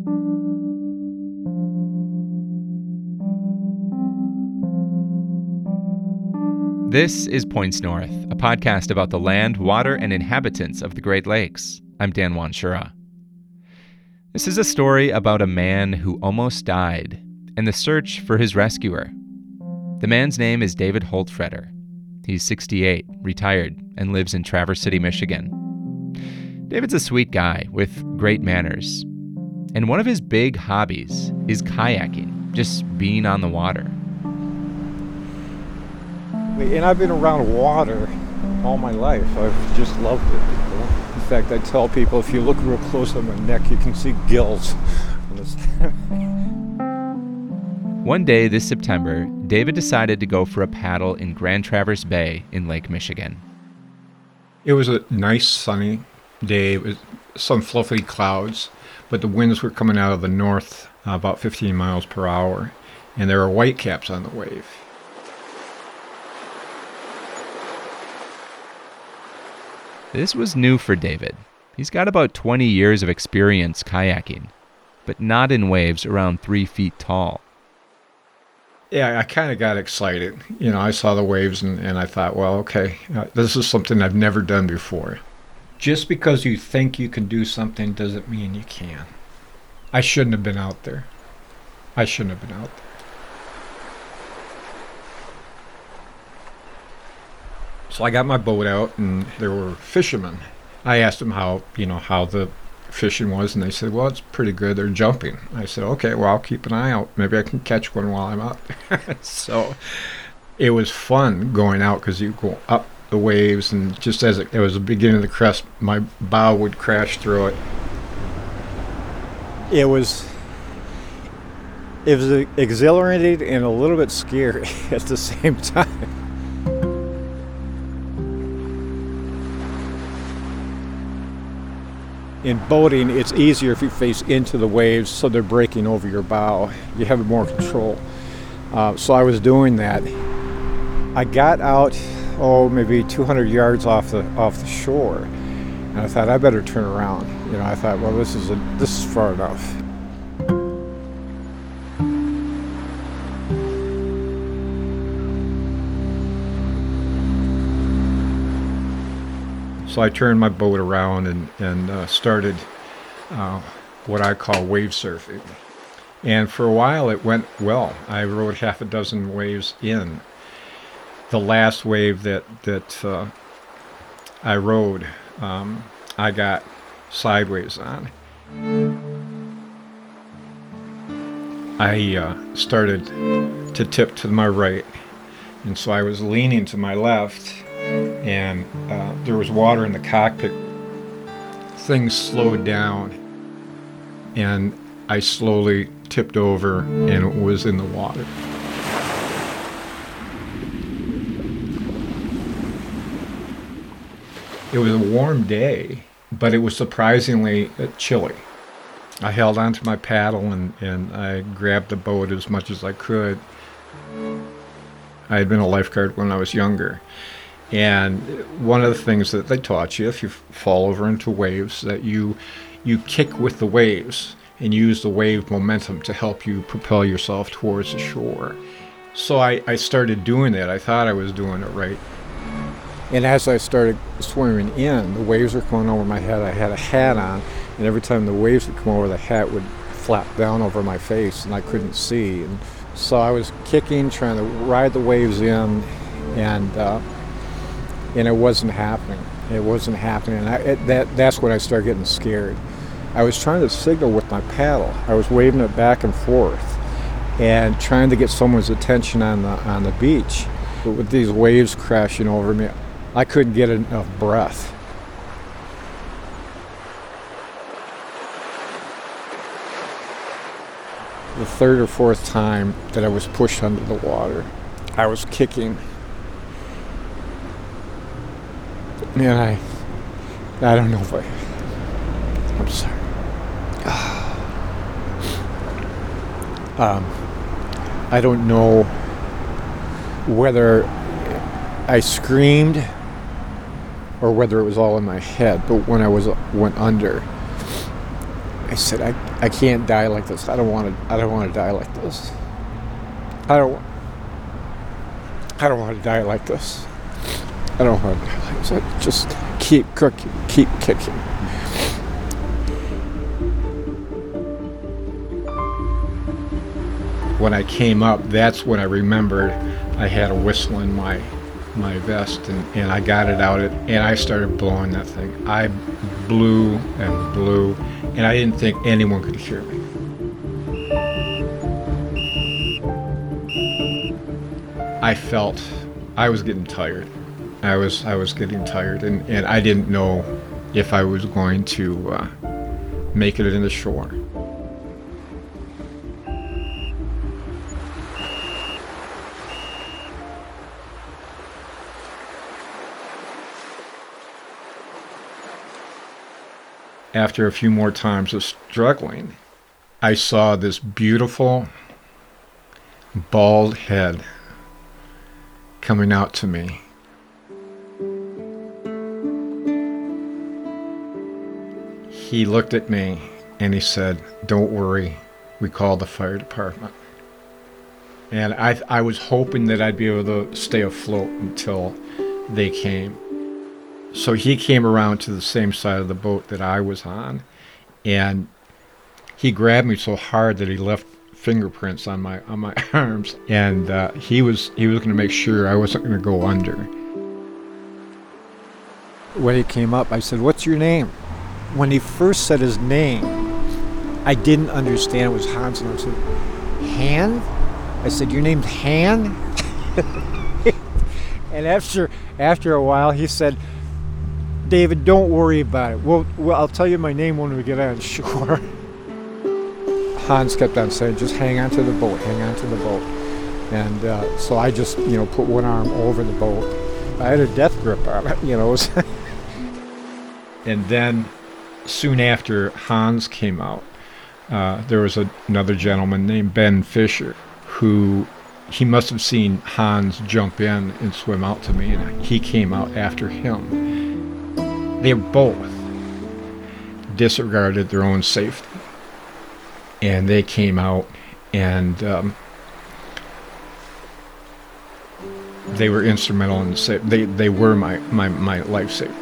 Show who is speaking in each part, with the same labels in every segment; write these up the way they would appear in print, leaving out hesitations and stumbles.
Speaker 1: This is Points North, a podcast about the land, water, and inhabitants of the Great Lakes. I'm Dan Wanshura. This is a story about a man who almost died and the search for his rescuer. The man's name is David Holtfretter. He's 68, retired, and lives in Traverse City, Michigan. David's a sweet guy with great manners. And one of his big hobbies is kayaking, just being on the water.
Speaker 2: And I've been around water all my life. I've just loved it. In fact, I tell people if you look real close on my neck, you can see gills.
Speaker 1: One day this September, David decided to go for a paddle in Grand Traverse Bay in Lake Michigan.
Speaker 2: It was a nice sunny day with some fluffy clouds, but the winds were coming out of the north about 15 miles per hour, and there were whitecaps on the wave.
Speaker 1: This was new for David. He's got about 20 years of experience kayaking, but not in waves around 3 feet tall.
Speaker 2: Yeah, I kind of got excited. I saw the waves and I thought, well, okay, this is something I've never done before. Just because you think you can do something doesn't mean you can. I shouldn't have been out there. So I got my boat out, and there were fishermen. I asked them how the fishing was, and they said, well, it's pretty good. They're jumping. I said, okay, well, I'll keep an eye out. Maybe I can catch one while I'm out there. So it was fun going out because you go up the waves, and just as it was the beginning of the crest, my bow would crash through it. It was exhilarating and a little bit scary at the same time. In boating, it's easier if you face into the waves, so they're breaking over your bow. You have more control. So I was doing that. I got out, maybe 200 yards off the shore, and I thought I better turn around. I thought, well, this is far enough. So I turned my boat around and started what I call wave surfing. And for a while it went well. I rode half a dozen waves in. The last wave that I rode, I got sideways on. I started to tip to my right, and so I was leaning to my left, and there was water in the cockpit. Things slowed down, and I slowly tipped over and was in the water. It was a warm day, but it was surprisingly chilly. I held onto my paddle and I grabbed the boat as much as I could. I had been a lifeguard when I was younger. And one of the things that they taught you, if you fall over into waves, that you kick with the waves and use the wave momentum to help you propel yourself towards the shore. So I started doing that. I thought I was doing it right. And as I started swimming in, the waves were coming over my head. I had a hat on, and every time the waves would come over, the hat would flap down over my face, and I couldn't see. And so I was kicking, trying to ride the waves in, and it wasn't happening. That's when I started getting scared. I was trying to signal with my paddle. I was waving it back and forth and trying to get someone's attention on the beach. But with these waves crashing over me, I couldn't get enough breath. The third or fourth time that I was pushed under the water, I was kicking. And I don't know if I'm sorry. I don't know whether I screamed or whether it was all in my head, but when I went under, I said, I can't die like this. I don't want to die like this. I don't want to die like this. I don't want to die like this. Just keep cooking, keep kicking. When I came up, that's when I remembered I had a whistle in my vest, and I got it out, and I started blowing that thing. I blew and blew, and I didn't think anyone could hear me. I felt I was getting tired. I was getting tired, and I didn't know if I was going to make it in the shore. After a few more times of struggling, I saw this beautiful bald head coming out to me. He looked at me and he said, "Don't worry, we called the fire department." And I was hoping that I'd be able to stay afloat until they came. So he came around to the same side of the boat that I was on, and he grabbed me so hard that he left fingerprints on my arms, and he was going to make sure I wasn't going to go under. When he came up, I said, "What's your name?" When he first said his name, I didn't understand it was Hans, and I said, "Han?" I said, "Your name's Han?" And after a while, he said, "David, don't worry about it. Well, I'll tell you my name when we get on shore." Hans kept on saying, "Just hang on to the boat, hang on to the boat." And so I just, put one arm over the boat. I had a death grip on it, And then soon after Hans came out, there was another gentleman named Ben Fisher who he must have seen Hans jump in and swim out to me, and he came out after him. They both disregarded their own safety, and they came out, and they were instrumental in they were my lifesavers.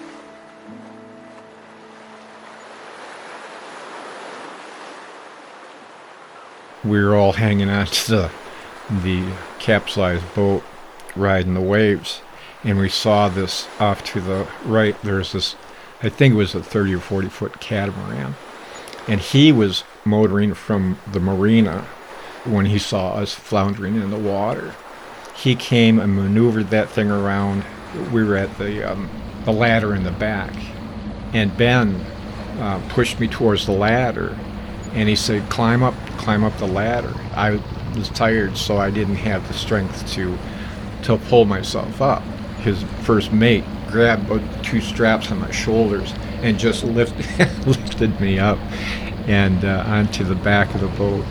Speaker 2: We were all hanging on to the capsized boat, riding the waves, and we saw this off to the right. There's this, I think it was a 30 or 40 foot catamaran, and he was motoring from the marina when he saw us floundering in the water. He came and maneuvered that thing around. We were at the ladder in the back, and Ben pushed me towards the ladder, and he said, climb up the ladder." I was tired, so I didn't have the strength to pull myself up. His first mate grabbed two straps on my shoulders and just lifted me up and onto the back of the boat.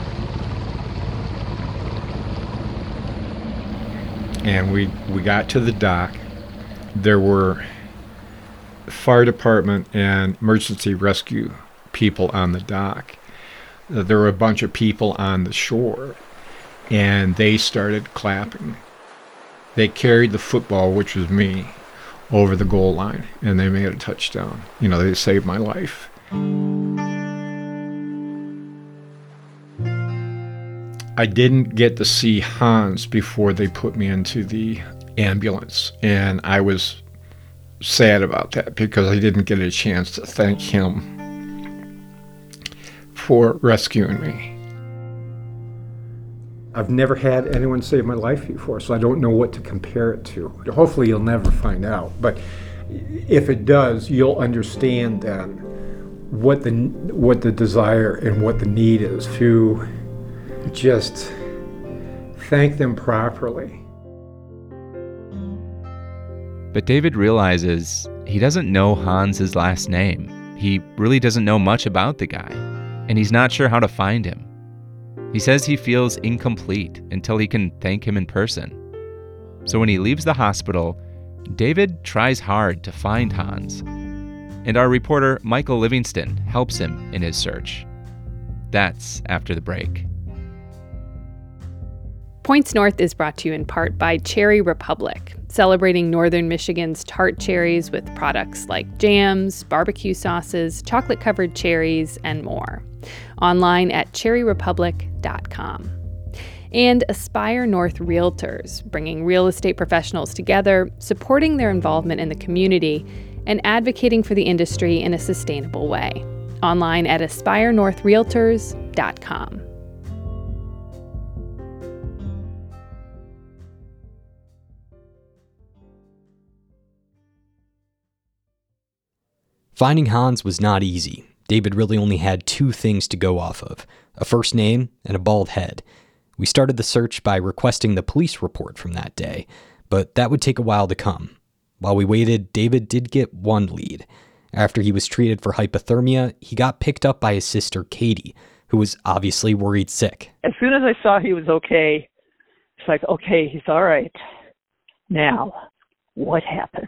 Speaker 2: And we got to the dock. There were fire department and emergency rescue people on the dock. There were a bunch of people on the shore, and they started clapping. They carried the football, which was me, over the goal line, and they made a touchdown. They saved my life. I didn't get to see Hans before they put me into the ambulance, and I was sad about that because I didn't get a chance to thank him for rescuing me. I've never had anyone save my life before, so I don't know what to compare it to. Hopefully you'll never find out, but if it does, you'll understand then what the desire and what the need is to just thank them properly.
Speaker 1: But David realizes he doesn't know Hans's last name. He really doesn't know much about the guy, and he's not sure how to find him. He says he feels incomplete until he can thank him in person. So when he leaves the hospital, David tries hard to find Hans. and our reporter Michael Livingston helps him in his search. That's after the break.
Speaker 3: Points North is brought to you in part by Cherry Republic, celebrating northern Michigan's tart cherries with products like jams, barbecue sauces, chocolate-covered cherries, and more. Online at cherryrepublic.com. And Aspire North Realtors, bringing real estate professionals together, supporting their involvement in the community, and advocating for the industry in a sustainable way. Online at aspirenorthrealtors.com.
Speaker 4: Finding Hans was not easy. David really only had two things to go off of, a first name and a bald head. We started the search by requesting the police report from that day, but that would take a while to come. While we waited, David did get one lead. After he was treated for hypothermia, he got picked up by his sister, Katie, who was obviously worried sick.
Speaker 5: As soon as I saw he was okay, it's like, okay, he's all right. Now, what happened?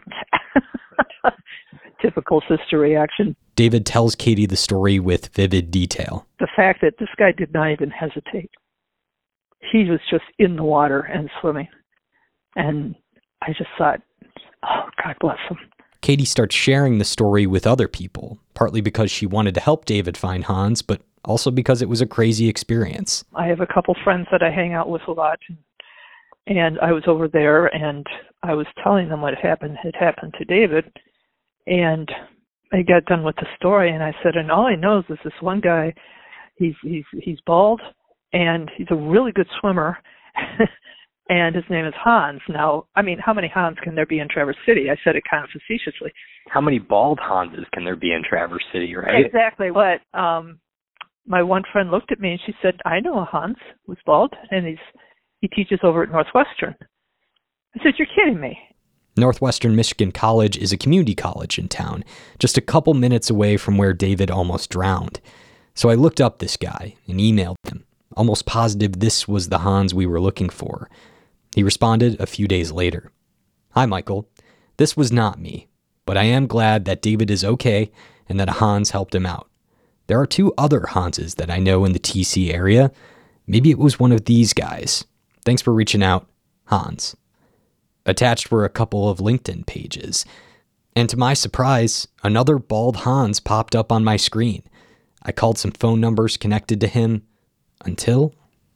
Speaker 5: Typical sister reaction.
Speaker 4: David tells Katie the story with vivid detail.
Speaker 5: The fact that this guy did not even hesitate. He was just in the water and swimming. And I just thought, oh, God bless him.
Speaker 4: Katie starts sharing the story with other people, partly because she wanted to help David find Hans, but also because it was a crazy experience.
Speaker 5: I have a couple friends that I hang out with a lot, and I was over there, and I was telling them what had happened to David, and I got done with the story, and I said, and all I know is this one guy, he's bald, and he's a really good swimmer, and his name is Hans. Now, I mean, how many Hans can there be in Traverse City? I said it kind of facetiously.
Speaker 6: How many bald Hanses can there be in Traverse City, right?
Speaker 5: Exactly. But my one friend looked at me and she said, I know a Hans who's bald, and he teaches over at Northwestern. I said, you're kidding me.
Speaker 4: Northwestern Michigan College is a community college in town, just a couple minutes away from where David almost drowned. So I looked up this guy and emailed him, almost positive this was the Hans we were looking for. He responded a few days later. Hi, Michael. This was not me, but I am glad that David is okay and that Hans helped him out. There are two other Hanses that I know in the TC area. Maybe it was one of these guys. Thanks for reaching out, Hans. Attached were a couple of LinkedIn pages. And to my surprise, another bald Hans popped up on my screen. I called some phone numbers connected to him until...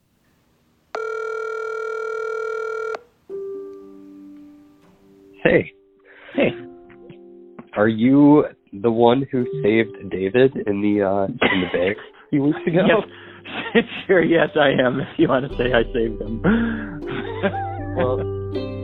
Speaker 6: Hey. Are you the one who saved David in the bay a few weeks ago?
Speaker 7: Yes. Sure, yes, I am. If you want to say I saved him.
Speaker 6: Well...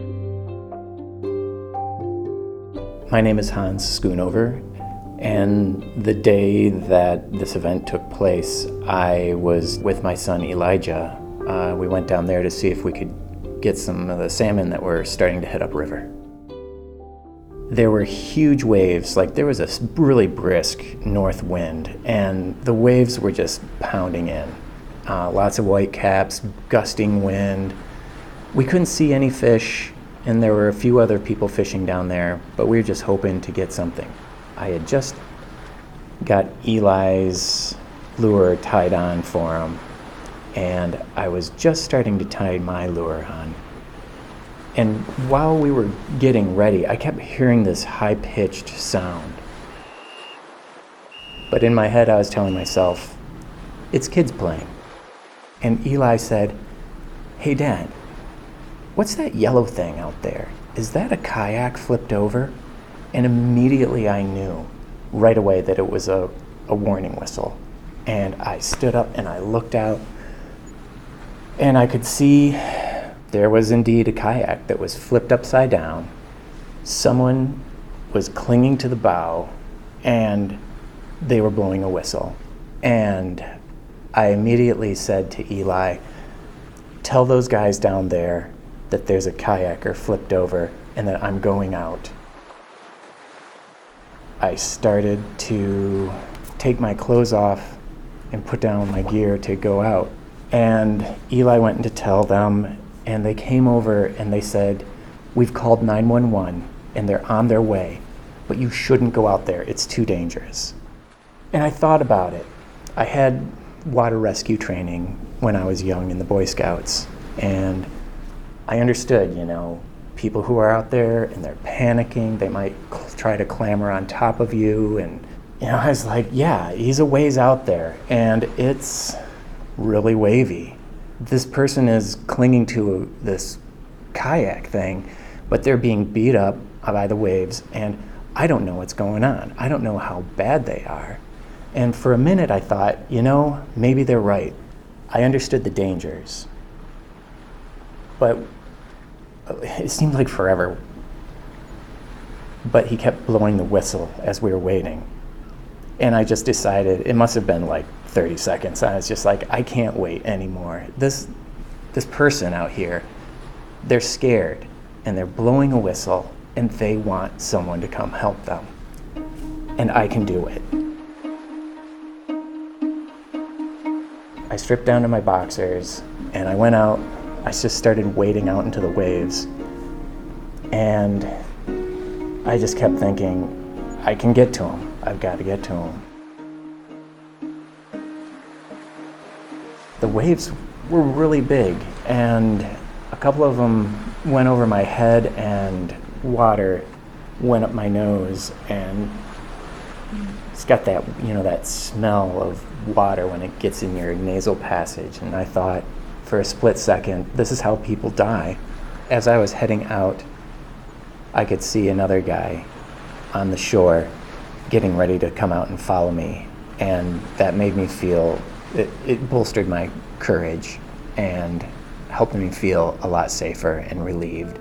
Speaker 8: My name is Hans Schoonover, and the day that this event took place, I was with my son Elijah. We went down there to see if we could get some of the salmon that were starting to head upriver. There were huge waves, like there was a really brisk north wind, and the waves were just pounding in. Lots of white caps, gusting wind. We couldn't see any fish, and there were a few other people fishing down there, but we were just hoping to get something. I had just got Eli's lure tied on for him, and I was just starting to tie my lure on. And while we were getting ready, I kept hearing this high-pitched sound. But in my head, I was telling myself, it's kids playing. And Eli said, hey, Dad, what's that yellow thing out there? Is that a kayak flipped over? And immediately I knew right away that it was a warning whistle. And I stood up and I looked out, and I could see there was indeed a kayak that was flipped upside down. Someone was clinging to the bow, and they were blowing a whistle. And I immediately said to Eli, tell those guys down there that there's a kayaker flipped over and that I'm going out. I started to take my clothes off and put down my gear to go out. And Eli went in to tell them, and they came over and they said, we've called 911 and they're on their way. but you shouldn't go out there. It's too dangerous. And I thought about it. I had water rescue training when I was young in the Boy Scouts, and I understood, people who are out there and they're panicking, they might try to clamber on top of you, and I was like, yeah, he's a ways out there, and it's really wavy. This person is clinging to this kayak thing, but they're being beat up by the waves, and I don't know what's going on. I don't know how bad they are. And for a minute I thought, maybe they're right. I understood the dangers. But it seemed like forever. But he kept blowing the whistle as we were waiting. And I just decided, it must have been like 30 seconds. I was just like, I can't wait anymore. This person out here, they're scared and they're blowing a whistle and they want someone to come help them. And I can do it. I stripped down to my boxers and I went out. I just started wading out into the waves. And I just kept thinking, I can get to him. I've got to get to him. The waves were really big, and a couple of them went over my head, and water went up my nose, and it's got that, that smell of water when it gets in your nasal passage. And I thought, for a split second, this is how people die. As I was heading out, I could see another guy on the shore getting ready to come out and follow me. And that made me feel, it bolstered my courage and helped me feel a lot safer and relieved.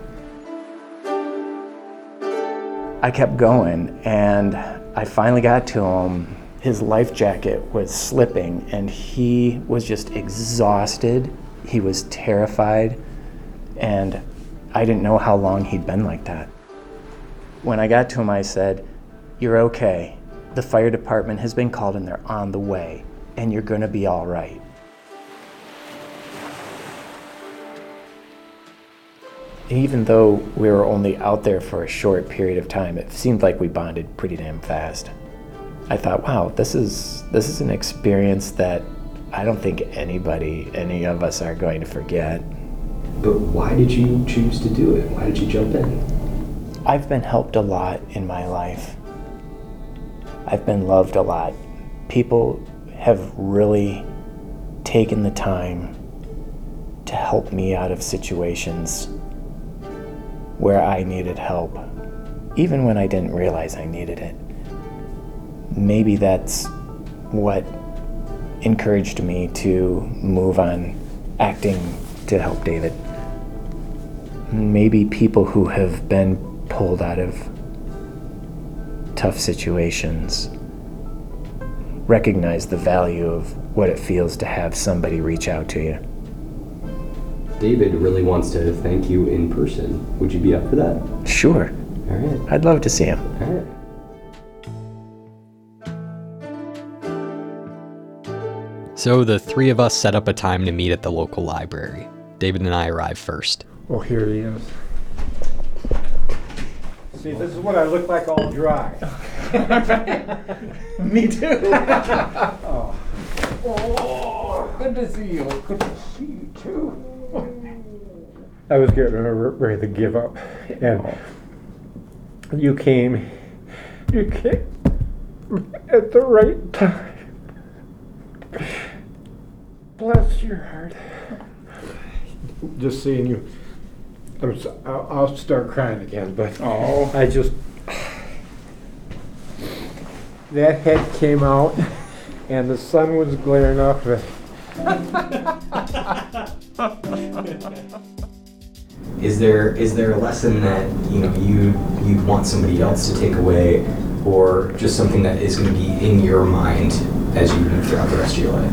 Speaker 8: I kept going, and I finally got to him. His life jacket was slipping, and he was just exhausted. He was terrified, and I didn't know how long he'd been like that. When I got to him, I said, "You're okay. The fire department has been called and they're on the way, and you're gonna be all right." Even though we were only out there for a short period of time, it seemed like we bonded pretty damn fast. I thought, wow, this is an experience that I don't think any of us are going to forget.
Speaker 9: But why did you choose to do it? Why did you jump in?
Speaker 8: I've been helped a lot in my life. I've been loved a lot. People have really taken the time to help me out of situations where I needed help, even when I didn't realize I needed it. Maybe that's what encouraged me to move on acting to help David. Maybe people who have been pulled out of tough situations recognize the value of what it feels to have somebody reach out to you.
Speaker 9: David really wants to thank you in person. Would you be up for that?
Speaker 8: Sure.
Speaker 9: All right.
Speaker 8: I'd love to see him.
Speaker 9: All right.
Speaker 4: So the three of us set up a time to meet at the local library. David and I arrived first.
Speaker 2: Well, here he is. See, this is what I look like all dry.
Speaker 10: Me too.
Speaker 2: Oh, good to see you. Good to see you too. I was getting ready to give up, and you came at the right time. Bless your heart. Just seeing you, I'll start crying again, but I just, that head came out and the sun was glaring off of it.
Speaker 9: Is there a lesson that you'd want somebody else to take away, or just something that is going to be in your mind as you move throughout the rest of your life?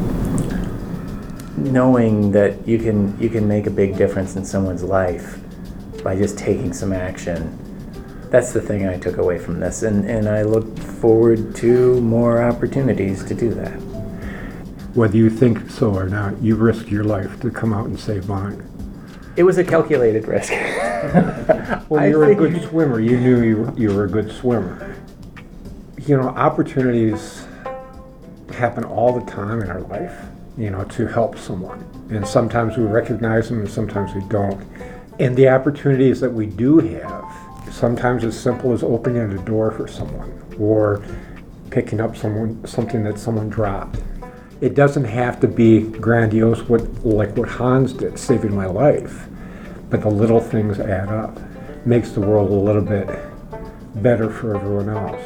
Speaker 8: Knowing that you can make a big difference in someone's life by just taking some action. That's the thing I took away from this, and I look forward to more opportunities to do that.
Speaker 2: Whether you think so or not, you risked your life to come out and save mine.
Speaker 8: It was a calculated risk.
Speaker 2: Well, you're a good swimmer. You knew you were a good swimmer. You know, opportunities happen all the time in our life, you know, to help someone. And sometimes we recognize them and sometimes we don't. And the opportunities that we do have, sometimes as simple as opening a door for someone or picking up something that someone dropped. It doesn't have to be grandiose like what Hans did, saving my life. But the little things add up. Makes the world a little bit better for everyone else.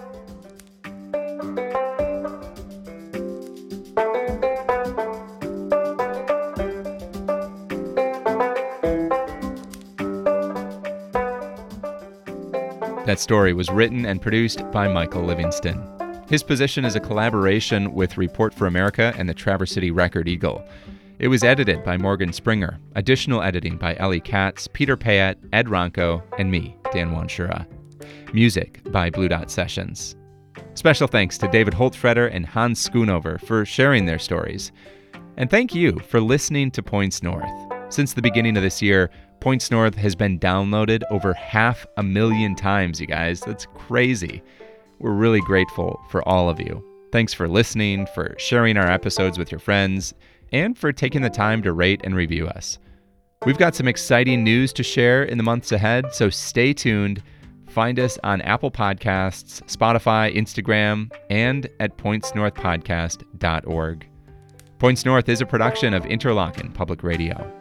Speaker 1: That story was written and produced by Michael Livingston. His position is a collaboration with Report for America and the Traverse City Record Eagle. It was edited by Morgan Springer. Additional editing by Ellie Katz, Peter Payat, Ed Ronco, and me, Dan Wanshura. Music by Blue Dot Sessions. Special thanks to David Holtfretter and Hans Schoonover for sharing their stories. And thank you for listening to Points North. Since the beginning of this year, Points North has been downloaded over 500,000 times, you guys. That's crazy. We're really grateful for all of you. Thanks for listening, for sharing our episodes with your friends, and for taking the time to rate and review us. We've got some exciting news to share in the months ahead, so stay tuned. Find us on Apple Podcasts, Spotify, Instagram, and at pointsnorthpodcast.org. Points North is a production of Interlochen Public Radio.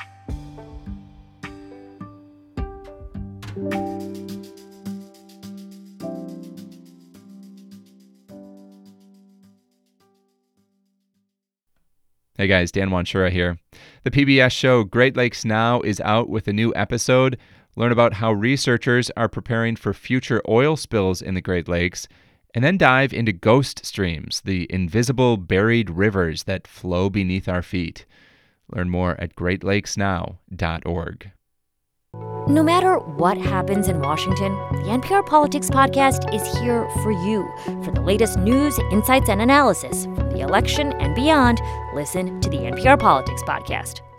Speaker 1: Hey guys, Dan Wanshura here. The PBS show Great Lakes Now is out with a new episode. Learn about how researchers are preparing for future oil spills in the Great Lakes, and then dive into ghost streams, the invisible buried rivers that flow beneath our feet. Learn more at greatlakesnow.org.
Speaker 10: No matter what happens in Washington, the NPR Politics Podcast is here for you. For the latest news, insights, and analysis from the election and beyond, listen to the NPR Politics Podcast.